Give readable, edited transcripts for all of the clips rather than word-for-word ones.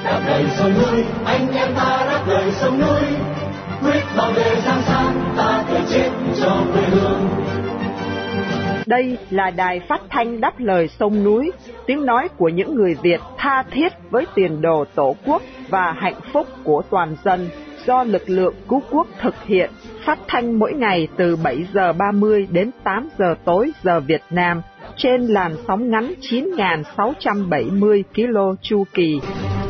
đáp lời sông núi, anh em ta đáp lời sông núi, quyết bảo vệ Giang San, ta phải chết cho quê hương. Đây là đài phát thanh đáp lời sông núi, tiếng nói của những người Việt tha thiết với tiền đồ Tổ quốc và hạnh phúc của toàn dân, do lực lượng cứu quốc thực hiện, phát thanh mỗi ngày từ 7 giờ 30 đến 8 giờ tối giờ Việt Nam, trên làn sóng ngắn 9.670 km chu kỳ.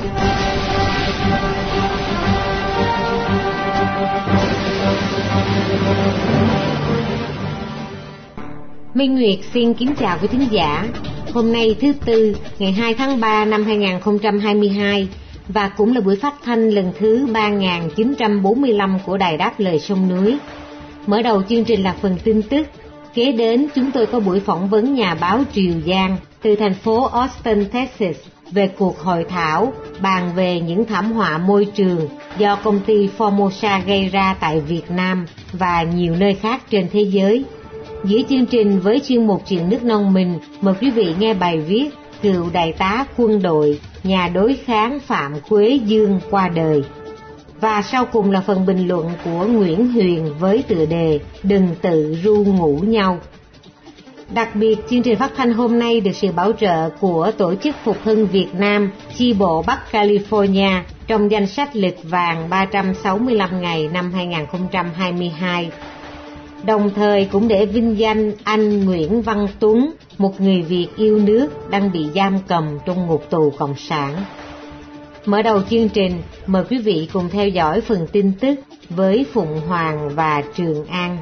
Minh Nguyệt xin kính chào quý thính giả. Hôm nay thứ Tư, ngày 2 tháng 3 năm 2022 và cũng là buổi phát thanh lần thứ 3945 của Đài Đáp Lời Sông Núi. Mở đầu chương trình là phần tin tức. Kế đến chúng tôi có buổi phỏng vấn nhà báo Triều Giang từ thành phố Austin, Texas về cuộc hội thảo bàn về những thảm họa môi trường do công ty Formosa gây ra tại Việt Nam và nhiều nơi khác trên thế giới. Giữa chương trình với chuyên mục Chuyện nước non mình, mời quý vị nghe bài viết Cựu đại tá quân đội, nhà đối kháng Phạm Quế Dương qua đời. Và sau cùng là phần bình luận của Nguyễn Huyền với tựa đề Đừng tự ru ngủ nhau. Đặc biệt, chương trình phát thanh hôm nay được sự bảo trợ của Tổ chức Phục hưng Việt Nam, chi bộ Bắc California trong danh sách lịch vàng 365 ngày năm 2022. Đồng thời cũng để vinh danh anh Nguyễn Văn Tuấn, một người Việt yêu nước đang bị giam cầm trong ngục tù Cộng sản. Mở đầu chương trình, mời quý vị cùng theo dõi phần tin tức với Phụng Hoàng và Trường An.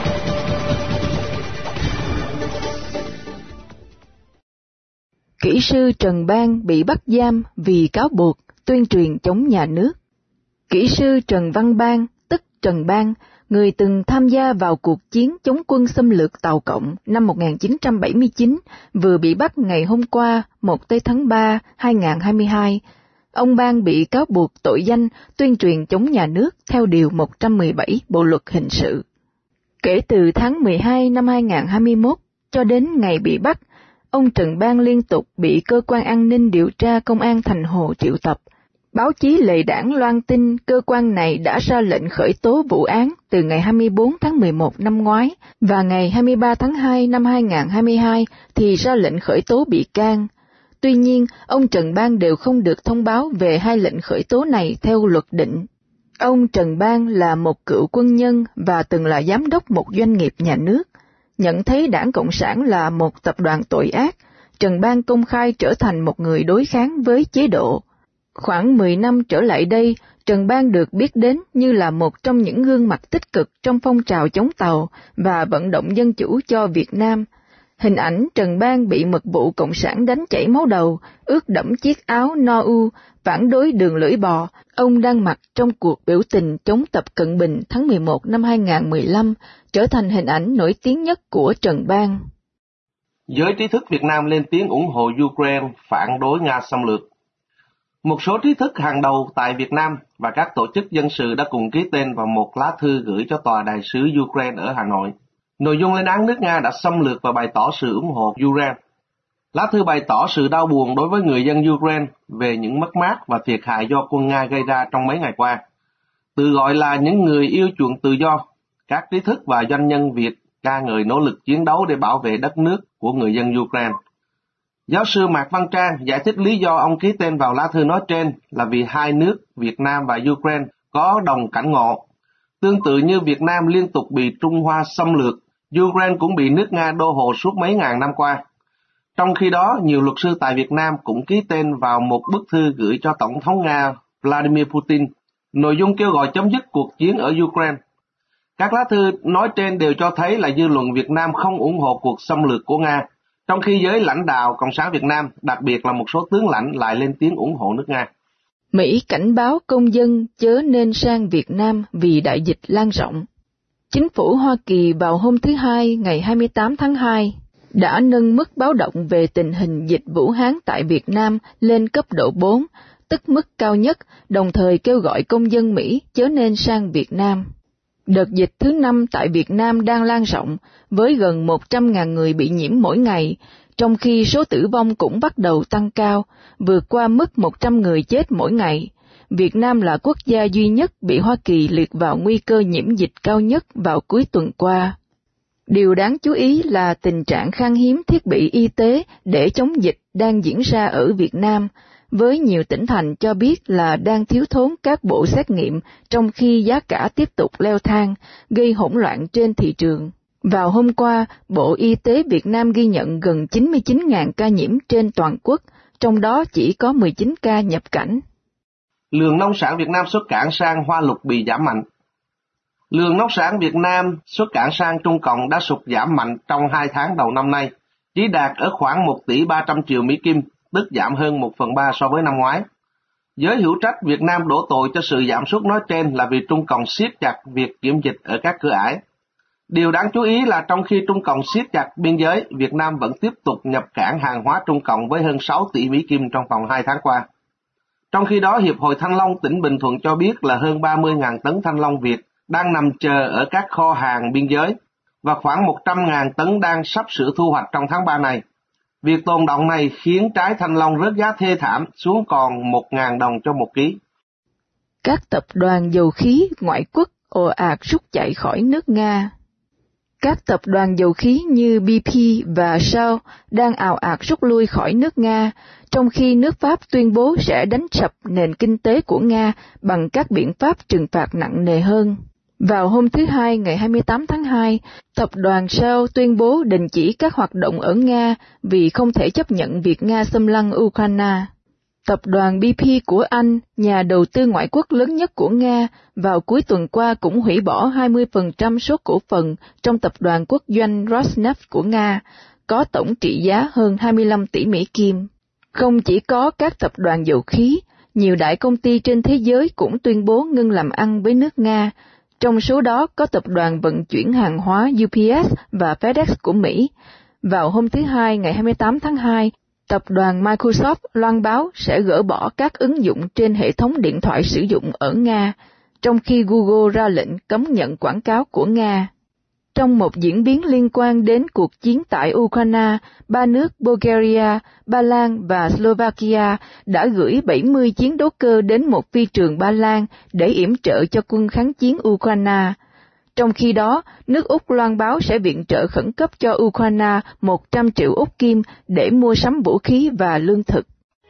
Kỹ sư Trần Bang bị bắt giam vì cáo buộc tuyên truyền chống nhà nước. Kỹ sư Trần Văn Bang, tức Trần Bang, người từng tham gia vào cuộc chiến chống quân xâm lược Tàu Cộng năm 1979, vừa bị bắt ngày hôm qua 1 tháng 3, 2022. Ông Bang bị cáo buộc tội danh tuyên truyền chống nhà nước theo Điều 117 Bộ Luật Hình sự. Kể từ tháng 12 năm 2021 cho đến ngày bị bắt, ông Trần Bang liên tục bị Cơ quan An ninh Điều tra Công an Thành Hồ triệu tập. Báo chí Lệ Đảng loan tin cơ quan này đã ra lệnh khởi tố vụ án từ ngày 24 tháng 11 năm ngoái và ngày 23 tháng 2 năm 2022 thì ra lệnh khởi tố bị can. Tuy nhiên, ông Trần Bang đều không được thông báo về hai lệnh khởi tố này theo luật định. Ông Trần Bang là một cựu quân nhân và từng là giám đốc một doanh nghiệp nhà nước. Nhận thấy Đảng Cộng sản là một tập đoàn tội ác, Trần Bang công khai trở thành một người đối kháng với chế độ. Khoảng 10 năm trở lại đây, Trần Bang được biết đến như là một trong những gương mặt tích cực trong phong trào chống Tàu và vận động dân chủ cho Việt Nam. Hình ảnh Trần Bang bị mật vụ Cộng sản đánh chảy máu đầu, ướt đẫm chiếc áo no u, phản đối đường lưỡi bò, ông đang mặc trong cuộc biểu tình chống Tập Cận Bình tháng 11 năm 2015, trở thành hình ảnh nổi tiếng nhất của Trần Bang. Giới trí thức Việt Nam lên tiếng ủng hộ Ukraine phản đối Nga xâm lược. Một số trí thức hàng đầu tại Việt Nam và các tổ chức dân sự đã cùng ký tên vào một lá thư gửi cho Tòa đại sứ Ukraine ở Hà Nội. Nội dung lên án nước Nga đã xâm lược và bày tỏ sự ủng hộ Ukraine. Lá thư bày tỏ sự đau buồn đối với người dân Ukraine về những mất mát và thiệt hại do quân Nga gây ra trong mấy ngày qua. Tự gọi là những người yêu chuộng tự do, các trí thức và doanh nhân Việt ca ngợi nỗ lực chiến đấu để bảo vệ đất nước của người dân Ukraine. Giáo sư Mạc Văn Trang giải thích lý do ông ký tên vào lá thư nói trên là vì hai nước Việt Nam và Ukraine có đồng cảnh ngộ. Tương tự như Việt Nam liên tục bị Trung Hoa xâm lược, Ukraine cũng bị nước Nga đô hộ suốt mấy ngàn năm qua. Trong khi đó, nhiều luật sư tại Việt Nam cũng ký tên vào một bức thư gửi cho Tổng thống Nga Vladimir Putin, nội dung kêu gọi chấm dứt cuộc chiến ở Ukraine. Các lá thư nói trên đều cho thấy là dư luận Việt Nam không ủng hộ cuộc xâm lược của Nga, trong khi giới lãnh đạo Cộng sản Việt Nam, đặc biệt là một số tướng lãnh lại lên tiếng ủng hộ nước Nga. Mỹ cảnh báo công dân chớ nên sang Việt Nam vì đại dịch lan rộng. Chính phủ Hoa Kỳ vào hôm thứ Hai ngày 28 tháng 2 đã nâng mức báo động về tình hình dịch Vũ Hán tại Việt Nam lên cấp độ 4, tức mức cao nhất, đồng thời kêu gọi công dân Mỹ chớ nên sang Việt Nam. Đợt dịch thứ 5 tại Việt Nam đang lan rộng, với gần 100.000 người bị nhiễm mỗi ngày, trong khi số tử vong cũng bắt đầu tăng cao, vượt qua mức 100 người chết mỗi ngày. Việt Nam là quốc gia duy nhất bị Hoa Kỳ liệt vào nguy cơ nhiễm dịch cao nhất vào cuối tuần qua. Điều đáng chú ý là tình trạng khan hiếm thiết bị y tế để chống dịch đang diễn ra ở Việt Nam, với nhiều tỉnh thành cho biết là đang thiếu thốn các bộ xét nghiệm trong khi giá cả tiếp tục leo thang, gây hỗn loạn trên thị trường. Vào hôm qua, Bộ Y tế Việt Nam ghi nhận gần 99.000 ca nhiễm trên toàn quốc, trong đó chỉ có 19 ca nhập cảnh. Lượng nông sản Việt Nam xuất cảng sang Hoa Lục bị giảm mạnh. Lượng nông sản Việt Nam xuất cảng sang Trung Cộng đã sụt giảm mạnh trong 2 tháng đầu năm nay, chỉ đạt ở khoảng 1 tỷ 300 triệu Mỹ Kim, tức giảm hơn 1/3 so với năm ngoái. Giới hữu trách Việt Nam đổ tội cho sự giảm sút nói trên là vì Trung Cộng siết chặt việc kiểm dịch ở các cửa ải. Điều đáng chú ý là trong khi Trung Cộng siết chặt biên giới, Việt Nam vẫn tiếp tục nhập cảng hàng hóa Trung Cộng với hơn 6 tỷ Mỹ Kim trong vòng 2 tháng qua. Trong khi đó, Hiệp hội Thanh long tỉnh Bình Thuận cho biết là hơn 30.000 tấn thanh long Việt đang nằm chờ ở các kho hàng biên giới và khoảng 100.000 tấn đang sắp sửa thu hoạch trong tháng 3 này. Việc tồn đọng này khiến trái thanh long rớt giá thê thảm xuống còn 1.000 đồng cho 1 ký. Các tập đoàn dầu khí ngoại quốc ồ ạt rút chạy khỏi nước Nga. Các tập đoàn dầu khí như BP và Shell đang ào ạt rút lui khỏi nước Nga, trong khi nước Pháp tuyên bố sẽ đánh sập nền kinh tế của Nga bằng các biện pháp trừng phạt nặng nề hơn. Vào hôm thứ Hai ngày 28 tháng 2, tập đoàn Shell tuyên bố đình chỉ các hoạt động ở Nga vì không thể chấp nhận việc Nga xâm lăng Ukraine. Tập đoàn BP của Anh, nhà đầu tư ngoại quốc lớn nhất của Nga, vào cuối tuần qua cũng hủy bỏ 20% số cổ phần trong tập đoàn quốc doanh Rosneft của Nga, có tổng trị giá hơn 25 tỷ Mỹ Kim. Không chỉ có các tập đoàn dầu khí, nhiều đại công ty trên thế giới cũng tuyên bố ngưng làm ăn với nước Nga, trong số đó có tập đoàn vận chuyển hàng hóa UPS và FedEx của Mỹ. Vào hôm thứ Hai ngày 28 tháng 2, tập đoàn Microsoft loan báo sẽ gỡ bỏ các ứng dụng trên hệ thống điện thoại sử dụng ở Nga, trong khi Google ra lệnh cấm nhận quảng cáo của Nga. Trong một diễn biến liên quan đến cuộc chiến tại Ukraine, 3 nước Bulgaria, Ba Lan và Slovakia đã gửi 70 chiến đấu cơ đến một phi trường Ba Lan để yểm trợ cho quân kháng chiến Ukraine. Trong khi đó, nước Úc loan báo sẽ viện trợ khẩn cấp cho Ukraine 100 triệu Úc Kim để mua sắm vũ khí và lương thực.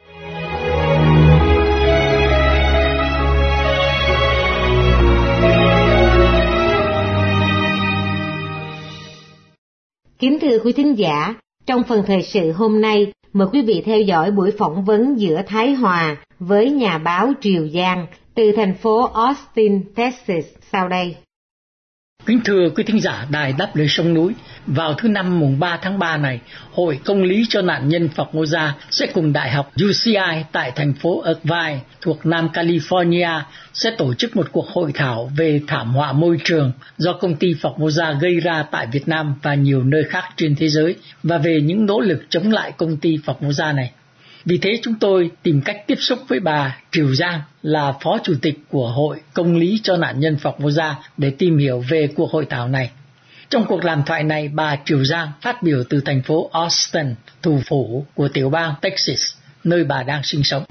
Kính thưa quý thính giả, trong phần thời sự hôm nay, mời quý vị theo dõi buổi phỏng vấn giữa Thái Hòa với nhà báo Triều Giang từ thành phố Austin, Texas sau đây. Kính thưa quý thính giả Đài Đáp Lời Sông Núi, vào thứ Năm mùng 3 tháng 3 này, Hội Công lý cho nạn nhân Formosa sẽ cùng Đại học UCI tại thành phố Irvine thuộc Nam California sẽ tổ chức một cuộc hội thảo về thảm họa môi trường do công ty Formosa gây ra tại Việt Nam và nhiều nơi khác trên thế giới và về những nỗ lực chống lại công ty Formosa này. Vì thế chúng tôi tìm cách tiếp xúc với bà Triều Giang là Phó Chủ tịch của Hội Công lý cho nạn nhân Formosa để tìm hiểu về cuộc hội thảo này. Trong cuộc đàm thoại này, bà Triều Giang phát biểu từ thành phố Austin, thủ phủ của tiểu bang Texas, nơi bà đang sinh sống.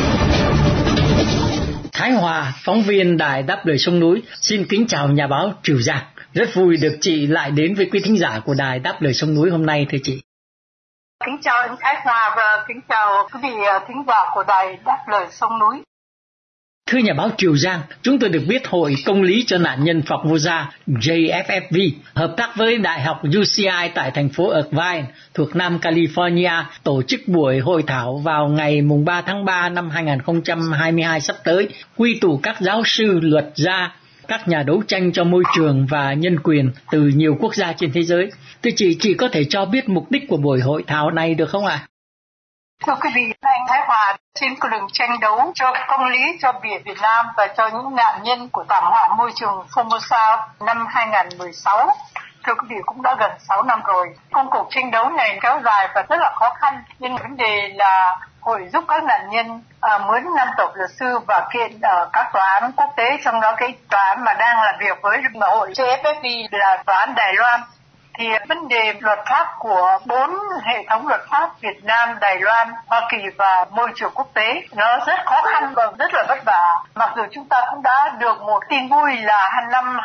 Thái Hòa, phóng viên Đài Đáp Lời Sông Núi, xin kính chào nhà báo Triều Giang. Rất vui được chị lại đến với quý thính giả của Đài Đáp Lời Sông Núi hôm nay, thưa chị. Kính chào anh Thái Hòa và kính chào quý vị thính giả của Đài Đáp Lời Sông Núi. Thưa nhà báo Triều Giang, chúng tôi được biết Hội Công lý cho nạn nhân Formosa JFFV hợp tác với Đại học UCI tại thành phố Irvine thuộc Nam California tổ chức buổi hội thảo vào ngày mùng 3 tháng 3 năm 2022 sắp tới, quy tụ các giáo sư, luật gia, các nhà đấu tranh cho môi trường và nhân quyền từ nhiều quốc gia trên thế giới. Thưa chị có thể cho biết mục đích của buổi hội thảo này được không ạ? Thưa quý vị, anh Thái Hòa trên con đường tranh đấu cho công lý cho biển Việt Nam và cho những nạn nhân của thảm họa môi trường Formosa năm 2016. Thưa quý vị, cũng đã gần 6 năm rồi. Công cuộc tranh đấu này kéo dài và rất là khó khăn, nhưng vấn đề là hội giúp các nạn nhân mướn 5 tổ luật sư và kiện ở các tòa án quốc tế, trong đó cái tòa án mà đang làm việc với hội JFFV là tòa án Đài Loan. thì vấn đề luật pháp của 4 hệ thống luật pháp Việt Nam, Đài Loan, Hoa Kỳ và môi trường quốc tế nó rất khó khăn và rất là vất vả. Mặc dù chúng ta cũng đã được một tin vui là năm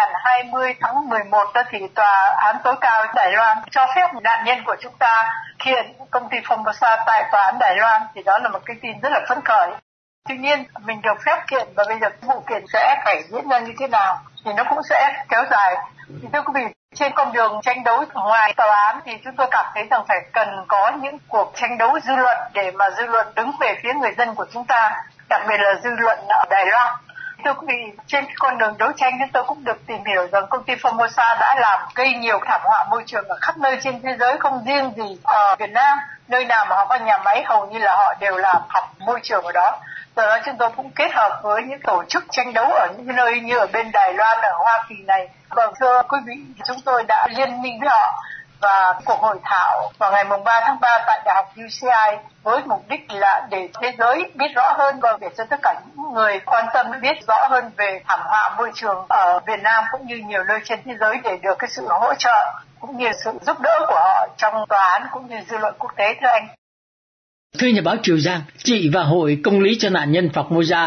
2020 tháng 11 đó thì Tòa án tối cao Đài Loan cho phép nạn nhân của chúng ta kiện công ty Formosa tại Tòa án Đài Loan, thì đó là một cái tin rất là phấn khởi. Tuy nhiên mình được phép kiện và bây giờ vụ kiện sẽ phải diễn ra như thế nào thì nó cũng sẽ kéo dài. Thì thưa quý vị, trên con đường tranh đấu ngoài tòa án thì chúng tôi cảm thấy rằng phải cần có những cuộc tranh đấu dư luận để mà dư luận đứng về phía người dân của chúng ta, đặc biệt là dư luận ở Đài Loan. Thưa quý vị, trên con đường đấu tranh chúng tôi cũng được tìm hiểu rằng công ty Formosa đã làm gây nhiều thảm họa môi trường ở khắp nơi trên thế giới, không riêng gì ở Việt Nam. Nơi nào mà họ có nhà máy hầu như là họ đều làm học môi trường ở đó. Do đó chúng tôi cũng kết hợp với những tổ chức tranh đấu ở những nơi như ở bên Đài Loan, ở Hoa Kỳ này. Vâng, thưa quý vị, chúng tôi đã liên minh với họ và cuộc hội thảo vào ngày 3 tháng 3 tại Đại học UCI với mục đích là để thế giới biết rõ hơn và để cho tất cả những người quan tâm biết rõ hơn về thảm họa môi trường ở Việt Nam cũng như nhiều nơi trên thế giới để được cái sự hỗ trợ cũng như sự giúp đỡ của họ trong tòa án cũng như dư luận quốc tế, thưa anh. Thưa nhà báo Triều Giang, chị và Hội Công lý cho nạn nhân Formosa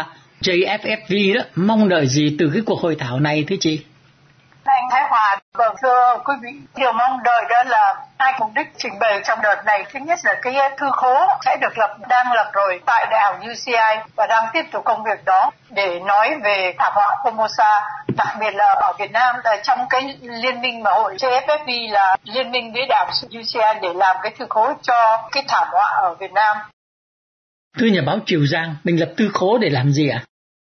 JFFV đó mong đợi gì từ cái cuộc hội thảo này thưa chị? Anh Thái Hòa, vâng, thưa quý vị, điều mong đợi đó là hai mục đích trình bày trong đợt này. Thứ nhất là cái thư khố sẽ được đang lập rồi tại Đại học UCI và đang tiếp tục công việc đó để nói về thảm họa Formosa, đặc biệt là ở Việt Nam là trong cái liên minh mà hội JFFV là liên minh với Đại học UCI để làm cái thư khố cho cái thảm họa ở Việt Nam. Thưa nhà báo Triều Giang, mình lập thư khố để làm gì ạ?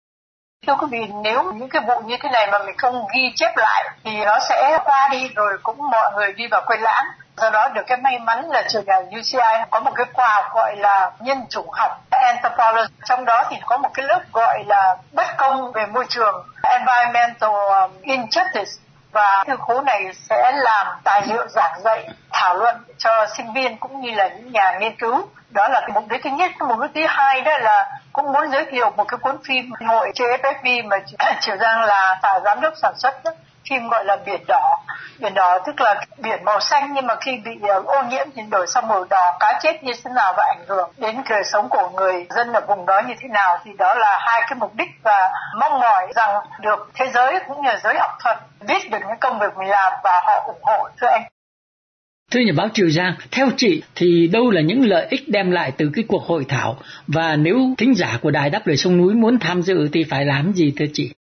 Thưa quý vị, nếu những cái vụ như thế này mà mình không ghi chép lại thì nó sẽ qua đi rồi cũng mọi người đi vào quên lãng. Do đó được cái may mắn là trường đại học UCI có một cái khoa học gọi là nhân chủng học anthropology. Trong đó thì có một cái lớp gọi là bất công về môi trường environmental injustice. Và thư khố này sẽ làm tài liệu giảng dạy, thảo luận cho sinh viên cũng như là những nhà nghiên cứu. Đó là cái mục đích thứ nhất. Cái mục đích thứ hai đó là cũng muốn giới thiệu một cái cuốn phim hội JFFV mà Triều Giang là giám đốc sản xuất đó. Phim gọi là Biển Đỏ. Biển đỏ tức là biển màu xanh nhưng mà khi bị ô nhiễm thì đổi sang màu đỏ, cá chết như thế nào và ảnh hưởng đến đời sống của người dân ở vùng đó như thế nào. Thì đó là hai cái mục đích và mong mỏi rằng được thế giới cũng như giới học thuật biết được những công việc mình làm và họ ủng hộ, thưa anh. Thưa nhà báo Triều Giang, theo chị thì đâu là những lợi ích đem lại từ cái cuộc hội thảo và nếu thính giả của Đài Đáp Lời Sông Núi muốn tham dự thì phải làm gì thưa chị?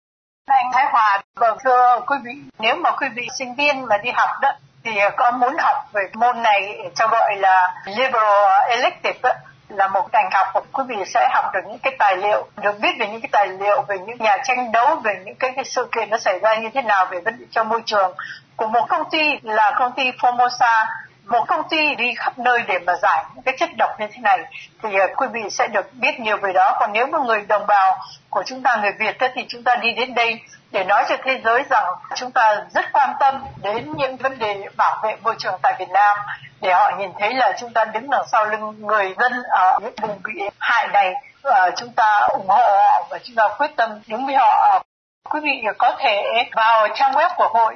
Anh Thái Hòa, vâng, thưa quý vị, nếu mà quý vị sinh viên mà đi học đó thì có muốn học về môn này cho gọi là liberal elective đó, là một ngành học của quý vị sẽ học được những cái tài liệu, được biết về những cái tài liệu về những nhà tranh đấu, về những cái sự kiện nó xảy ra như thế nào về vấn đề cho môi trường của một công ty là công ty Formosa, một công ty đi khắp nơi để mà giải những cái chất độc như thế này thì quý vị sẽ được biết nhiều về đó. Còn nếu mà người đồng bào của chúng ta, người Việt thì chúng ta đi đến đây để nói cho thế giới rằng chúng ta rất quan tâm đến những vấn đề bảo vệ môi trường tại Việt Nam, để họ nhìn thấy là chúng ta đứng đằng sau lưng người dân ở những vùng bị hại này, chúng ta ủng hộ họ và chúng ta quyết tâm đứng với họ. Quý vị có thể vào trang web của hội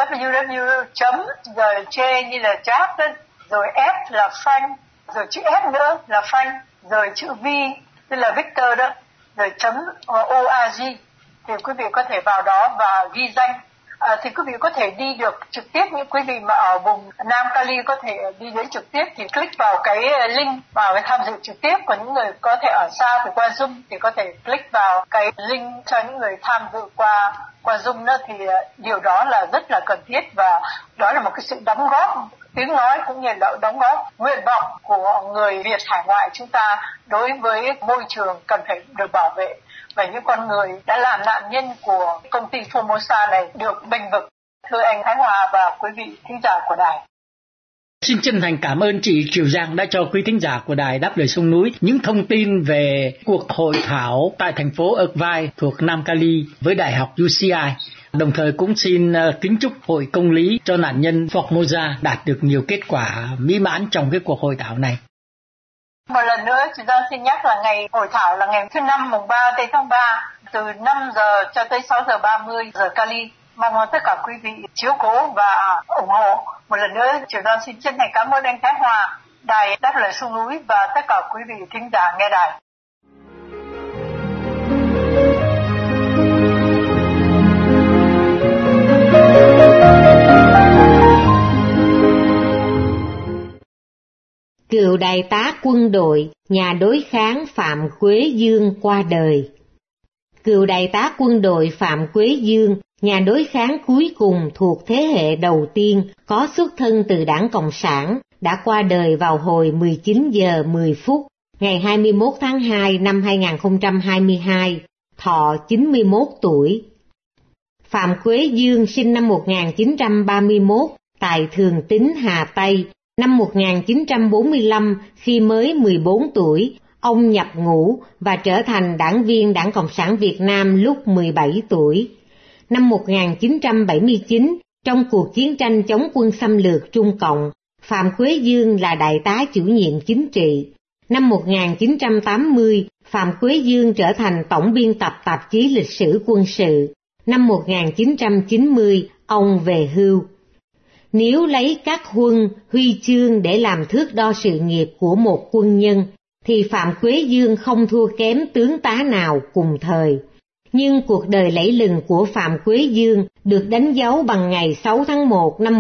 www. Rồi J như là Jack đó, rồi F là Frank, rồi chữ S nữa là Frank, rồi chữ V tức là Victor đó, rồi .org thì quý vị có thể vào đó và ghi danh. Thì quý vị có thể đi được trực tiếp, những quý vị mà ở vùng Nam Cali có thể đi đến trực tiếp thì click vào cái link vào cái tham dự trực tiếp. Còn những người có thể ở xa thì qua Zoom thì có thể click vào cái link cho những người tham dự qua Zoom đó. Thì điều đó là rất là cần thiết và đó là một cái sự đóng góp, tiếng nói cũng như là đóng góp nguyện vọng của người Việt hải ngoại chúng ta đối với môi trường cần phải được bảo vệ. Và những con người đã làm nạn nhân của công ty Formosa này được bênh vực. Thưa anh Thái Hòa và quý vị thính giả của đài. Xin chân thành cảm ơn chị Triều Giang đã cho quý thính giả của Đài Đáp Lời Sông Núi những thông tin về cuộc hội thảo tại thành phố Irvine thuộc Nam Cali với Đại học UCI. Đồng thời cũng xin kính chúc Hội Công lý cho nạn nhân Formosa đạt được nhiều kết quả mỹ mãn trong cái cuộc hội thảo này. Một lần nữa, chúng ta xin nhắc là ngày hội thảo là ngày thứ Năm mùng 3 tây tháng 3 từ 5 giờ cho tới 6 giờ 30 giờ Cali. Mong tất cả quý vị chiếu cố và ủng hộ. Một lần nữa, Trường Đoan xin chân thành cảm ơn anh Thái Hòa, Đài Đáp Lời Sông Núi và tất cả quý vị thính giả nghe đài. Cựu đại tá quân đội, nhà đối kháng Phạm Quế Dương qua đời. Cựu đại tá quân đội Phạm Quế Dương, nhà đối kháng cuối cùng thuộc thế hệ đầu tiên có xuất thân từ Đảng Cộng sản, đã qua đời vào hồi 19 giờ 10 phút ngày 21 tháng 2 năm 2022, thọ 91 tuổi. Phạm Quế Dương sinh năm 1931 tại Thường Tín, Hà Tây. Năm 1945, khi mới 14 tuổi, ông nhập ngũ và trở thành đảng viên Đảng Cộng sản Việt Nam lúc 17 tuổi. Năm 1979, trong cuộc chiến tranh chống quân xâm lược Trung Cộng, Phạm Quế Dương là đại tá chủ nhiệm chính trị. Năm 1980, Phạm Quế Dương trở thành tổng biên tập tạp chí lịch sử quân sự. Năm 1990, ông về hưu. Nếu lấy các huân, huy chương để làm thước đo sự nghiệp của một quân nhân, thì Phạm Quế Dương không thua kém tướng tá nào cùng thời. Nhưng cuộc đời lẫy lừng của Phạm Quế Dương được đánh dấu bằng ngày 6 tháng 1 năm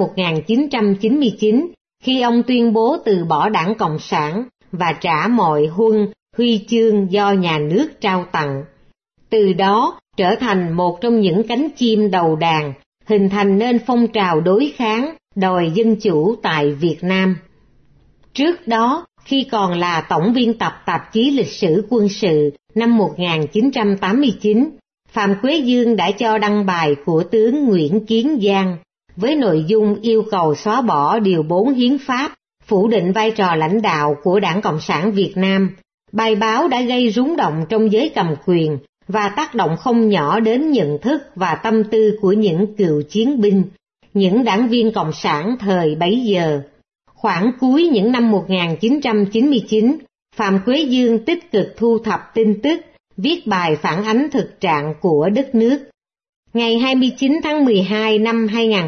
1999, khi ông tuyên bố từ bỏ Đảng Cộng sản và trả mọi huân, huy chương do nhà nước trao tặng. Từ đó trở thành một trong những cánh chim đầu đàn, hình thành nên phong trào đối kháng, đòi dân chủ tại Việt Nam. Trước đó, khi còn là tổng biên tập tạp chí lịch sử quân sự năm 1989, Phạm Quế Dương đã cho đăng bài của tướng Nguyễn Kiến Giang với nội dung yêu cầu xóa bỏ Điều 4 Hiến pháp, phủ định vai trò lãnh đạo của Đảng Cộng sản Việt Nam. Bài báo đã gây rúng động trong giới cầm quyền và tác động không nhỏ đến nhận thức và tâm tư của những cựu chiến binh, những đảng viên Cộng sản thời bấy giờ. Khoảng cuối những năm 1999, Phạm Quế Dương tích cực thu thập tin tức, viết bài phản ánh thực trạng của đất nước. Ngày 29 tháng 12 năm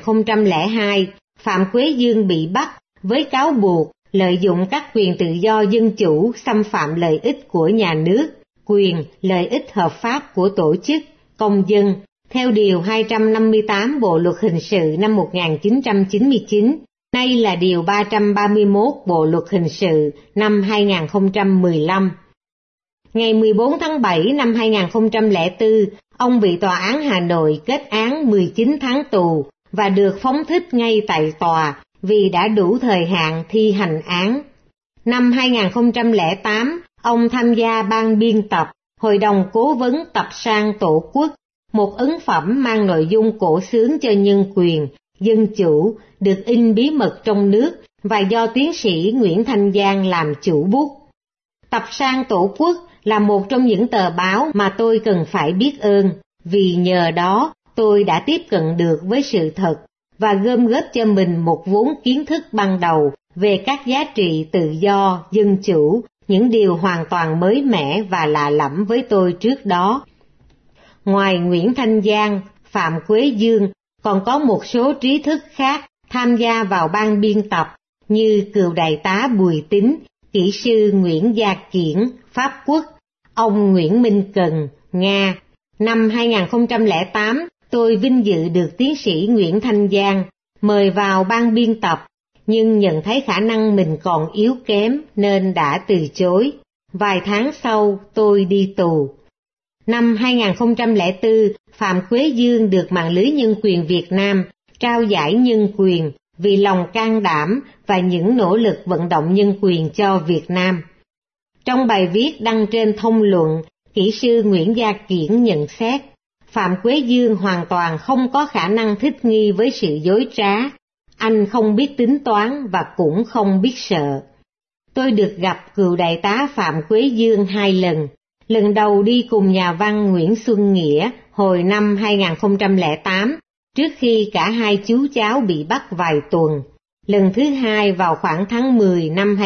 2002, Phạm Quế Dương bị bắt với cáo buộc lợi dụng các quyền tự do dân chủ xâm phạm lợi ích của nhà nước, quyền, lợi ích hợp pháp của tổ chức, công dân, theo Điều 258 Bộ Luật Hình sự năm 1999, nay là Điều 331 Bộ Luật Hình sự năm 2015. Ngày 14 tháng 7 năm 2004, ông bị Tòa án Hà Nội kết án 19 tháng tù và được phóng thích ngay tại tòa vì đã đủ thời hạn thi hành án. Năm 2008, ông tham gia ban biên tập Hội đồng Cố vấn Tập san Tổ quốc, một ấn phẩm mang nội dung cổ xướng cho nhân quyền, dân chủ, được in bí mật trong nước và do tiến sĩ Nguyễn Thanh Giang làm chủ bút. Tập san Tổ quốc là một trong những tờ báo mà tôi cần phải biết ơn, vì nhờ đó tôi đã tiếp cận được với sự thật và gom góp cho mình một vốn kiến thức ban đầu về các giá trị tự do, dân chủ, những điều hoàn toàn mới mẻ và lạ lẫm với tôi trước đó. Ngoài Nguyễn Thanh Giang, Phạm Quế Dương, còn có một số trí thức khác tham gia vào ban biên tập như cựu đại tá Bùi Tín, kỹ sư Nguyễn Gia Kiển, Pháp Quốc, ông Nguyễn Minh Cần, Nga. Năm 2008, tôi vinh dự được tiến sĩ Nguyễn Thanh Giang mời vào ban biên tập, nhưng nhận thấy khả năng mình còn yếu kém nên đã từ chối. Vài tháng sau, tôi đi tù. Năm 2004, Phạm Quế Dương được Mạng lưới Nhân quyền Việt Nam trao giải nhân quyền vì lòng can đảm và những nỗ lực vận động nhân quyền cho Việt Nam. Trong bài viết đăng trên Thông luận, kỹ sư Nguyễn Gia Kiển nhận xét, Phạm Quế Dương hoàn toàn không có khả năng thích nghi với sự dối trá, anh không biết tính toán và cũng không biết sợ. Tôi được gặp cựu đại tá Phạm Quế Dương 2 lần. Lần đầu đi cùng nhà văn Nguyễn Xuân Nghĩa hồi năm 2008, trước khi cả hai chú cháu bị bắt vài tuần. Lần thứ hai vào khoảng tháng 10 năm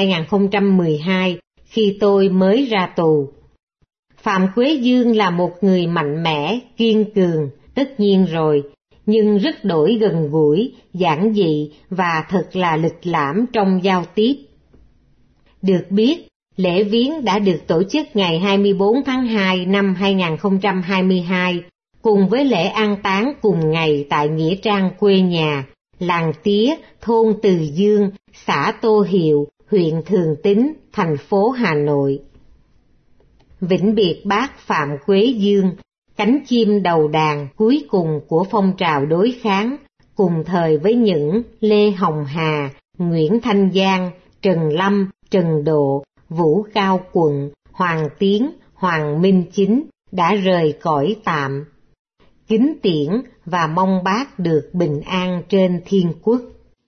2012, khi tôi mới ra tù. Phạm Quế Dương là một người mạnh mẽ, kiên cường, tất nhiên rồi, nhưng rất đổi gần gũi, giản dị và thật là lịch lãm trong giao tiếp. Được biết, lễ viếng đã được tổ chức ngày 24 tháng 2 năm 2022, cùng với lễ an táng cùng ngày tại nghĩa trang quê nhà, làng Tía, thôn Từ Dương, xã Tô Hiệu, huyện Thường Tín, thành phố Hà Nội. Vĩnh biệt bác Phạm Quế Dương, cánh chim đầu đàn cuối cùng của phong trào đối kháng, cùng thời với những Lê Hồng Hà, Nguyễn Thanh Giang, Trần Lâm, Trần Độ, Vũ Cao Quận, Hoàng Tiến, Hoàng Minh Chính đã rời cõi tạm. Kính tiễn và mong bác được bình an trên thiên quốc.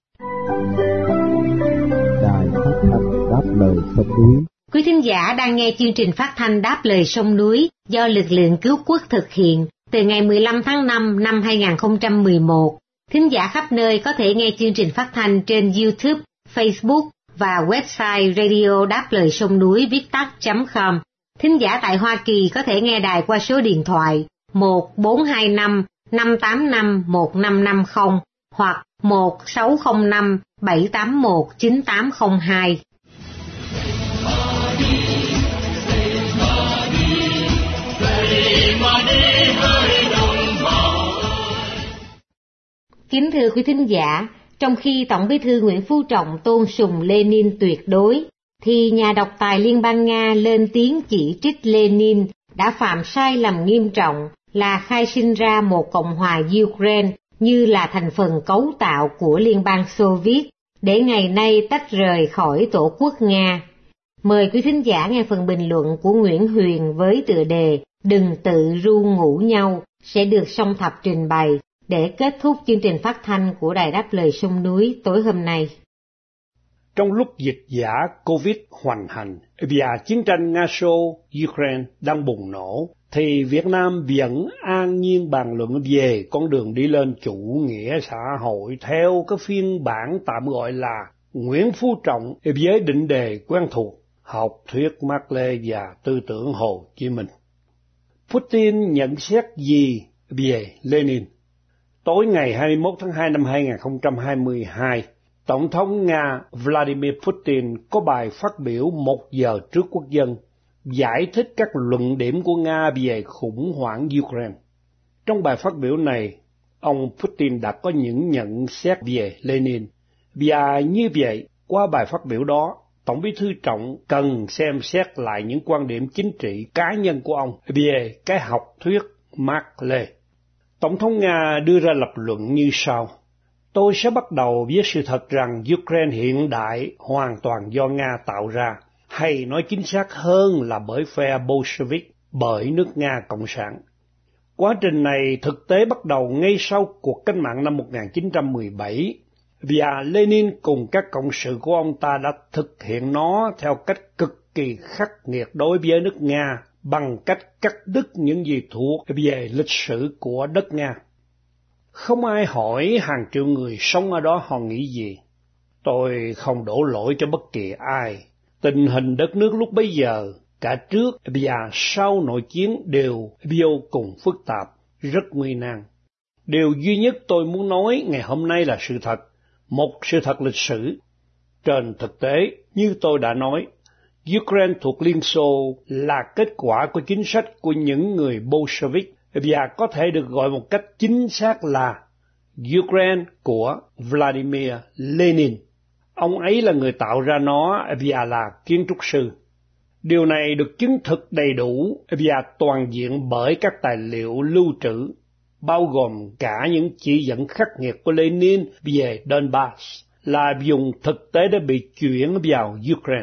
Đài phát thanh Đáp Lời Sông Núi. Quý thính giả đang nghe chương trình phát thanh Đáp Lời Sông Núi do lực lượng cứu quốc thực hiện từ ngày 15 tháng 5 năm 2011. Thính giả khắp nơi có thể nghe chương trình phát thanh trên YouTube, Facebook và website radio đáp lời sông núi viết tắt.com. Thính giả tại Hoa Kỳ có thể nghe đài qua số điện thoại 1425 585 1550 hoặc 1605 781 9802. Kính thưa quý thính giả, trong khi Tổng Bí thư Nguyễn Phú Trọng tôn sùng Lenin tuyệt đối, thì nhà độc tài Liên bang Nga lên tiếng chỉ trích Lenin đã phạm sai lầm nghiêm trọng là khai sinh ra một Cộng hòa Ukraine như là thành phần cấu tạo của Liên bang Xô Viết, để ngày nay tách rời khỏi Tổ quốc Nga. Mời quý thính giả nghe phần bình luận của Nguyễn Huyền với tựa đề Đừng tự ru ngủ nhau sẽ được song thập trình bày để kết thúc chương trình phát thanh của Đài Đáp Lời Sông Núi tối hôm nay. Trong lúc dịch giả Covid hoành hành và chiến tranh Nga-Xô-Ukraine đang bùng nổ, thì Việt Nam vẫn an nhiên bàn luận về con đường đi lên chủ nghĩa xã hội theo cái phiên bản tạm gọi là Nguyễn Phú Trọng với định đề quen thuộc, học thuyết Mác Lê và tư tưởng Hồ Chí Minh. Putin nhận xét gì về Lenin? Tối ngày 21 tháng 2 năm 2022, Tổng thống Nga Vladimir Putin có bài phát biểu 1 giờ trước quốc dân, giải thích các luận điểm của Nga về khủng hoảng Ukraine. Trong bài phát biểu này, ông Putin đã có những nhận xét về Lenin, và như vậy, qua bài phát biểu đó, Tổng Bí thư Trọng cần xem xét lại những quan điểm chính trị cá nhân của ông về cái học thuyết Mác Lê. Tổng thống Nga đưa ra lập luận như sau: Tôi sẽ bắt đầu với sự thật rằng Ukraine hiện đại hoàn toàn do Nga tạo ra, hay nói chính xác hơn là bởi phe Bolshevik, bởi nước Nga Cộng sản. Quá trình này thực tế bắt đầu ngay sau cuộc cách mạng năm 1917, và Lenin cùng các cộng sự của ông ta đã thực hiện nó theo cách cực kỳ khắc nghiệt đối với nước Nga, bằng cách cắt đứt những gì thuộc về lịch sử của đất Nga. Không ai hỏi hàng triệu người sống ở đó họ nghĩ gì. Tôi không đổ lỗi cho bất kỳ ai. Tình hình đất nước lúc bấy giờ, cả trước và sau nội chiến đều vô cùng phức tạp, rất nguy nan. Điều duy nhất tôi muốn nói ngày hôm nay là sự thật, một sự thật lịch sử. Trên thực tế, như tôi đã nói, Ukraine thuộc Liên Xô là kết quả của chính sách của những người Bolshevik và có thể được gọi một cách chính xác là Ukraine của Vladimir Lenin. Ông ấy là người tạo ra nó và là kiến trúc sư. Điều này được chứng thực đầy đủ và toàn diện bởi các tài liệu lưu trữ, bao gồm cả những chỉ dẫn khắc nghiệt của Lenin về Donbass, là vùng thực tế đã bị chuyển vào Ukraine.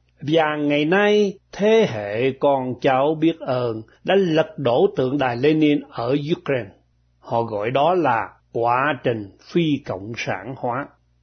Và ngày nay, thế hệ con cháu biết ơn đã lật đổ tượng đài Lenin ở Ukraine. Họ gọi đó là quá trình phi cộng sản hóa.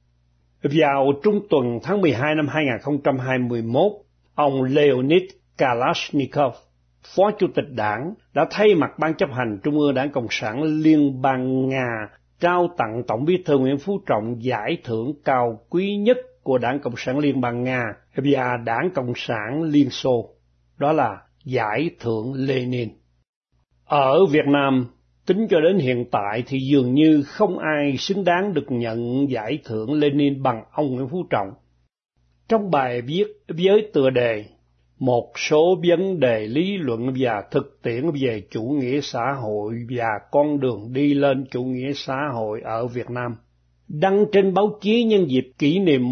Vào trung tuần tháng 12 năm 2021, ông Leonid Kalashnikov, Phó Chủ tịch Đảng, đã thay mặt Ban chấp hành Trung ương Đảng Cộng sản Liên bang Nga trao tặng Tổng Bí thư Nguyễn Phú Trọng giải thưởng cao quý nhất của Đảng Cộng sản Liên bang Nga và Đảng Cộng sản Liên Xô, đó là Giải thưởng Lenin. Ở Việt Nam, Tính cho đến hiện tại thì dường như không ai xứng đáng được nhận giải thưởng Lenin bằng ông Nguyễn Phú Trọng. Trong bài viết với tựa đề một số vấn đề lý luận và thực tiễn về chủ nghĩa xã hội và con đường đi lên chủ nghĩa xã hội ở Việt Nam, đăng trên báo chí nhân dịp kỷ niệm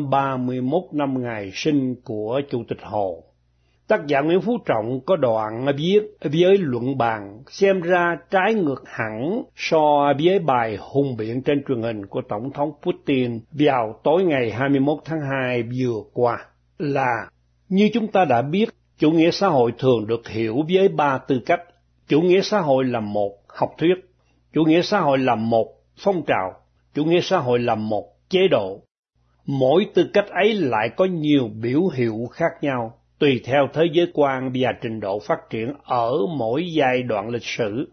131 năm ngày sinh của Chủ tịch Hồ, tác giả Nguyễn Phú Trọng có đoạn viết với luận bàn xem ra trái ngược hẳn so với bài hùng biện trên truyền hình của Tổng thống Putin vào tối ngày 21 tháng 2 vừa qua là: như chúng ta đã biết, chủ nghĩa xã hội thường được hiểu với 3 tư cách. Chủ nghĩa xã hội là một học thuyết, chủ nghĩa xã hội là một phong trào, chủ nghĩa xã hội là một chế độ. Mỗi tư cách ấy lại có nhiều biểu hiệu khác nhau, tùy theo thế giới quan và trình độ phát triển ở mỗi giai đoạn lịch sử.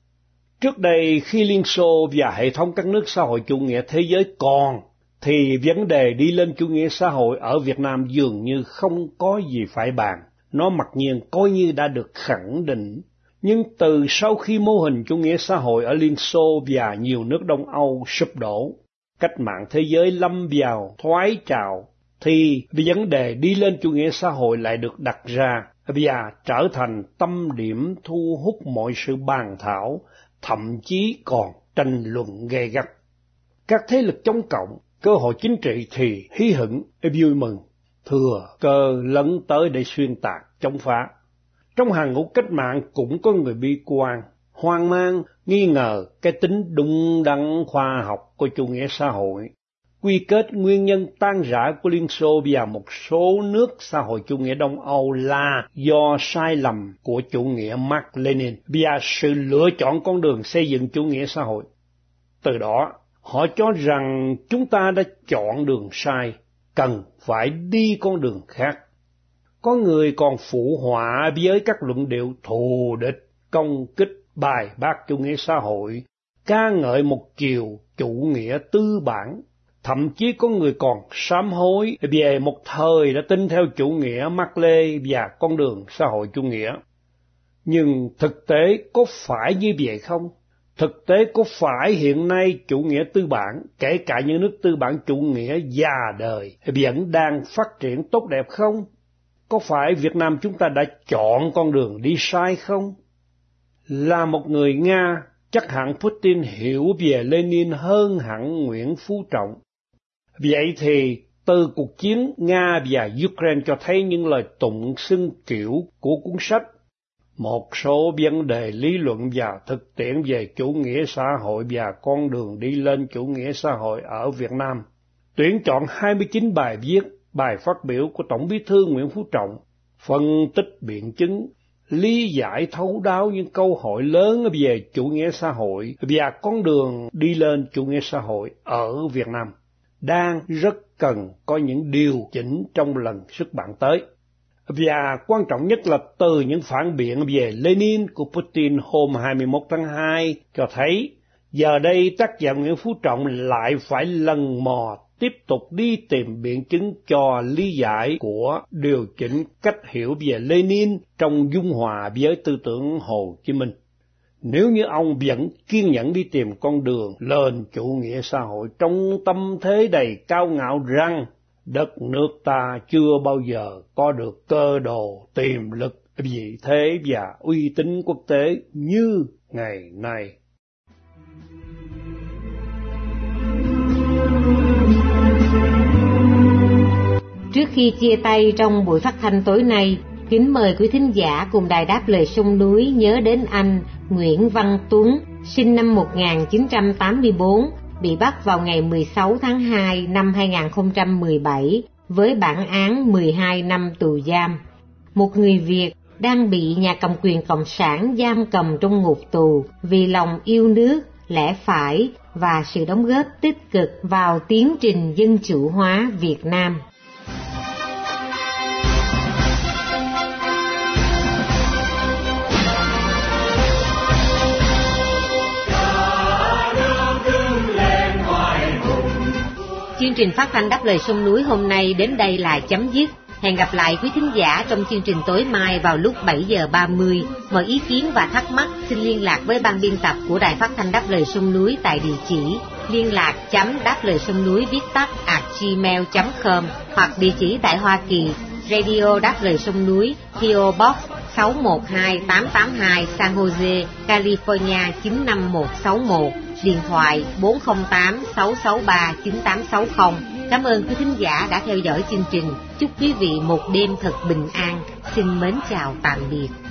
Trước đây, khi Liên Xô và hệ thống các nước xã hội chủ nghĩa thế giới còn, thì vấn đề đi lên chủ nghĩa xã hội ở Việt Nam dường như không có gì phải bàn. Nó mặc nhiên coi như đã được khẳng định. Nhưng từ sau khi mô hình chủ nghĩa xã hội ở Liên Xô và nhiều nước Đông Âu sụp đổ, cách mạng thế giới lâm vào thoái trào, thì vấn đề đi lên chủ nghĩa xã hội lại được đặt ra và trở thành tâm điểm thu hút mọi sự bàn thảo, thậm chí còn tranh luận gay gắt. Các thế lực chống cộng, cơ hội chính trị thì hí hửng, vui mừng, thừa cơ lấn tới để xuyên tạc, chống phá. Trong hàng ngũ cách mạng cũng có người bi quan, hoang mang, nghi ngờ cái tính đúng đắn khoa học của chủ nghĩa xã hội, quy kết nguyên nhân tan rã của Liên Xô và một số nước xã hội chủ nghĩa Đông Âu là do sai lầm của chủ nghĩa Mác Lênin và sự lựa chọn con đường xây dựng chủ nghĩa xã hội. Từ đó, họ cho rằng chúng ta đã chọn đường sai, cần phải đi con đường khác. Có người còn phụ họa với các luận điệu thù địch, công kích, bài bác chủ nghĩa xã hội, ca ngợi một chiều chủ nghĩa tư bản. Thậm chí có người còn sám hối về một thời đã tin theo chủ nghĩa Mác Lê và con đường xã hội chủ nghĩa. Nhưng thực tế có phải như vậy không? Thực tế có phải hiện nay chủ nghĩa tư bản, kể cả những nước tư bản chủ nghĩa già đời, vẫn đang phát triển tốt đẹp không? Có phải Việt Nam chúng ta đã chọn con đường đi sai không? Là một người Nga, chắc hẳn Putin hiểu về Lenin hơn hẳn Nguyễn Phú Trọng. Vậy thì, từ cuộc chiến Nga và Ukraine cho thấy những lời tụng xưng kiểu của cuốn sách một số vấn đề lý luận và thực tiễn về chủ nghĩa xã hội và con đường đi lên chủ nghĩa xã hội ở Việt Nam. Tuyển chọn 29 bài viết, bài phát biểu của Tổng Bí thư Nguyễn Phú Trọng, phân tích biện chứng, lý giải thấu đáo những câu hỏi lớn về chủ nghĩa xã hội và con đường đi lên chủ nghĩa xã hội ở Việt Nam, đang rất cần có những điều chỉnh trong lần xuất bản tới. Và quan trọng nhất là từ những phản biện về Lenin của Putin hôm 21 tháng 2 cho thấy, giờ đây tác giả Nguyễn Phú Trọng lại phải lần mò tiếp tục đi tìm biện chứng cho lý giải của điều chỉnh cách hiểu về Lenin trong dung hòa với tư tưởng Hồ Chí Minh. Nếu như ông vẫn kiên nhẫn đi tìm con đường lên chủ nghĩa xã hội trong tâm thế đầy cao ngạo rằng đất nước ta chưa bao giờ có được cơ đồ, tiềm lực, vị thế và uy tín quốc tế như ngày nay. Trước khi chia tay trong buổi phát thanh tối nay, kính mời quý thính giả cùng Đài Đáp Lời Sông Núi nhớ đến anh Nguyễn Văn Tuấn, sinh năm 1984, bị bắt vào ngày 16 tháng 2 năm 2017 với bản án 12 năm tù giam. Một người Việt đang bị nhà cầm quyền Cộng sản giam cầm trong ngục tù vì lòng yêu nước, lẽ phải và sự đóng góp tích cực vào tiến trình dân chủ hóa Việt Nam. Chương trình phát thanh Đáp Lời Sông Núi hôm nay đến đây là chấm dứt. Hẹn gặp lại quý thính giả trong chương trình tối mai vào lúc 7 giờ 30. Mọi ý kiến và thắc mắc xin liên lạc với ban biên tập của Đài Phát thanh Đáp Lời Sông Núi tại địa chỉ liên lạc.đáp-lời-sông-núi viết tắt @gmail.com hoặc địa chỉ tại Hoa Kỳ, Radio Đáp Lời Sông Núi, PO Box 612882 San Jose, California 95161, điện thoại 408-663-9860. Cảm ơn quý thính giả đã theo dõi chương trình. Chúc quý vị một đêm thật bình an. Xin mến chào tạm biệt.